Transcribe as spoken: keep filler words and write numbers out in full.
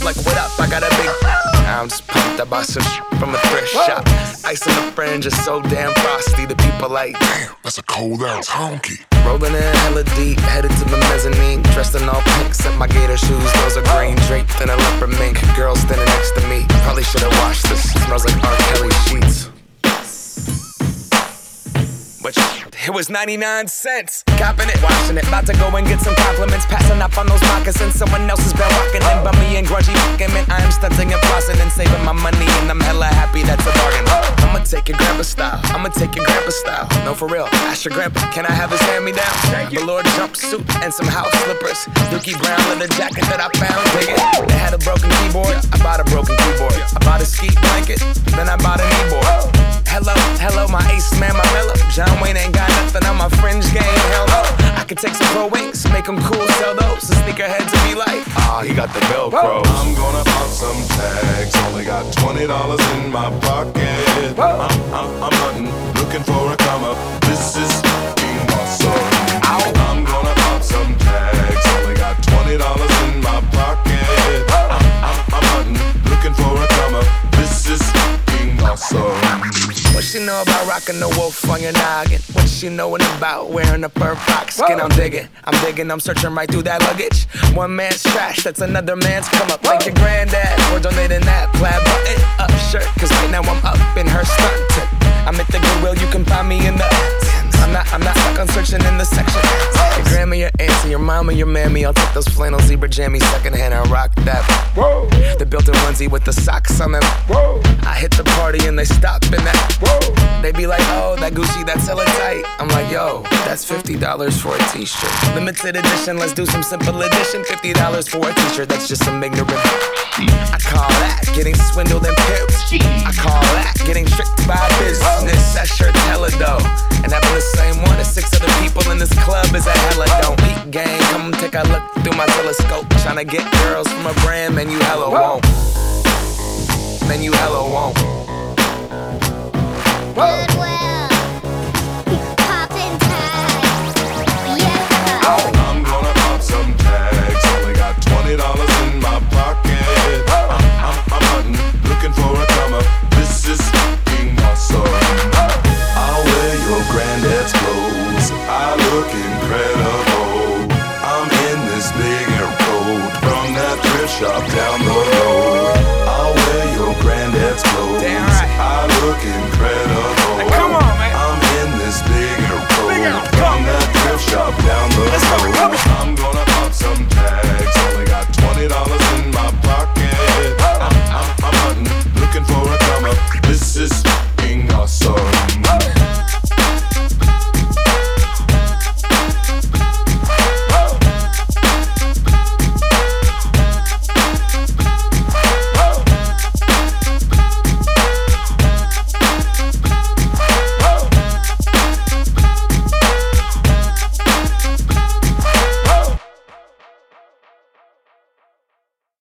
like, what up? I got a big. I'm just pumped. I bought some shit from a thrift shop. Ice on the fringe is so damn frosty. The people like, damn, that's a cold ass honky. Rolling in hella deep, headed to the mezzanine. Dressed in all pink, except my gator shoes. Those are green, draped in a leopard mink. Girl standing next to me. Probably should've washed this. Smells like R. Kelly sheets. But it was ninety-nine cents. Copping it, watching it. About to go and get some compliments. Passing up on those moccasins. Someone else has been walking in. Bummy and grudgy fucking man. I am stunting and flossing and saving my money. And I'm hella happy that's a bargain. I'ma take your grandpa style. I'ma take your grandpa style. No, for real. Ask your grandpa, can I have his hand-me-down? Velour jumpsuit and some house slippers. Dookie brown leather jacket that I found. Dig it. They had a broken keyboard. I bought a broken keyboard. I bought a ski blanket. Then I bought a kneeboard. Hello, hello, my ace man, my mellow. John Wayne ain't got nothing on my fringe game, hell no. I could take some pro wings, make them cool, sell those. The sneakerheads will be like, ah, oh, he got the Velcro. I'm gonna pop some tags, only got twenty dollars in my pocket. I'm, I'm, I'm hunting, looking for a come up. This is fucking awesome. I'm gonna pop some tags, only got twenty dollars in my pocket. I'm, I'm, I'm hunting, looking for a come up. This is fucking awesome. What she know about rocking the wolf on your noggin? What she knowin' about wearing a fur fox skin? I'm digging, I'm digging, I'm searching right through that luggage. One man's trash, that's another man's come up. Like your granddad, for donating that plaid button up shirt. Cause right now I'm up in her stuntin'. I'm at the Goodwill, you can find me in the I'm not, I'm not stuck on searching in the section. Your grandma, your auntie, your mama, your mammy. I'll take those flannel zebra jammies secondhand and rock that. Whoa. The built-in onesie with the socks on them. Whoa. I hit the party and they stop in that. Whoa. They be like, oh, that Gucci, that's hella tight. I'm like, yo, that's fifty dollars for a t-shirt. Limited edition, let's do some simple edition. fifty dollars for a t-shirt, that's just some ignorant. I call that getting swindled and pimped. I call that getting tricked by business. That shirt's hella dope. And having the same one as six other people in this club is a hella don't. Peak game, come take a look through my telescope. Tryna get girls from a brand, man, you hella won't. Man, you hella won't. Goodwill, poppin' tags, yeah. I'm gonna pop some tags, only got twenty dollars in my pocket. I'm, I'm, I'm hunting, looking for a come up. This is fucking awesome. I'll wear your granddad's clothes, I look incredible. I'm in this big air coat from that thrift shop down the